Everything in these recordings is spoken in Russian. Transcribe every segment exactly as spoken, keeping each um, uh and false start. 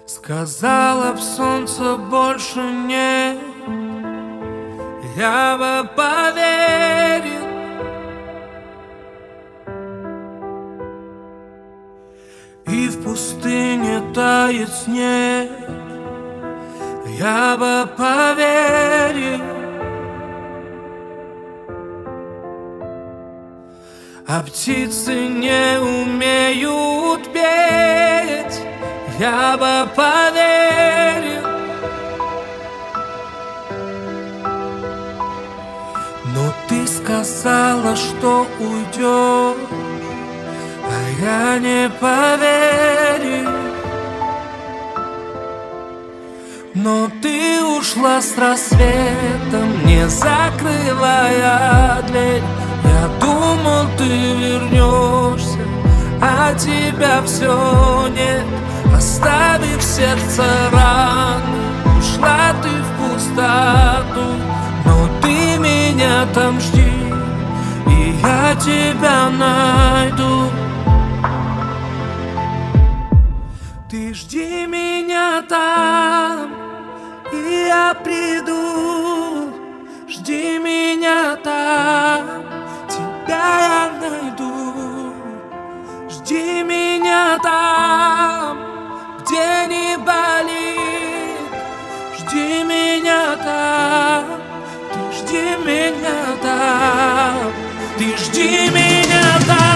Сказала б солнце больше нет, я бы поверил. И в пустыне тает снег, я бы поверил. А птицы не умеют петь, я бы поверил. Но ты сказала, что уйдешь, а я не поверил. Но ты ушла с рассветом, не закрывая дверь. Я думал, ты вернешься, а тебя все нет. Оставив сердце раны, ушла ты в пустоту. Но ты меня там жди, и я тебя найду. Ты жди меня там, и я приду. Жди меня там, тебя я найду. Жди меня там, где не болит. Жди меня там, ты жди меня там, ты жди меня там.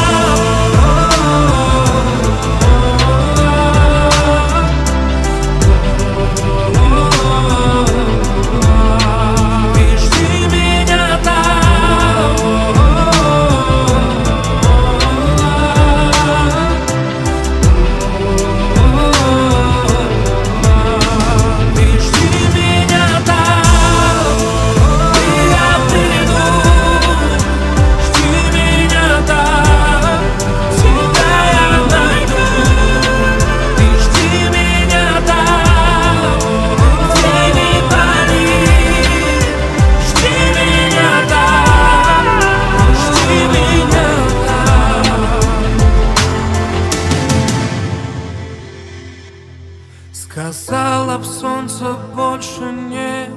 Сказала б солнце больше нет,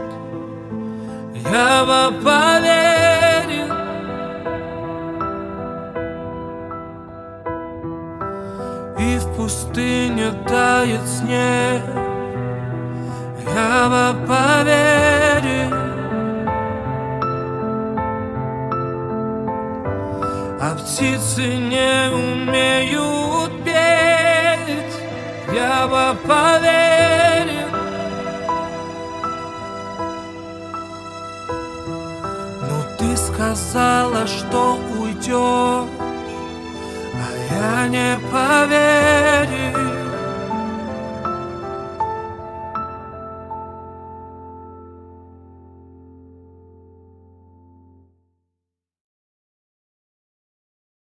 я бы поверил. И в пустыне тает снег, я бы поверил. А птицы не умеют петь, я бы поверил. Но ты сказала, что уйдешь, а я не поверил.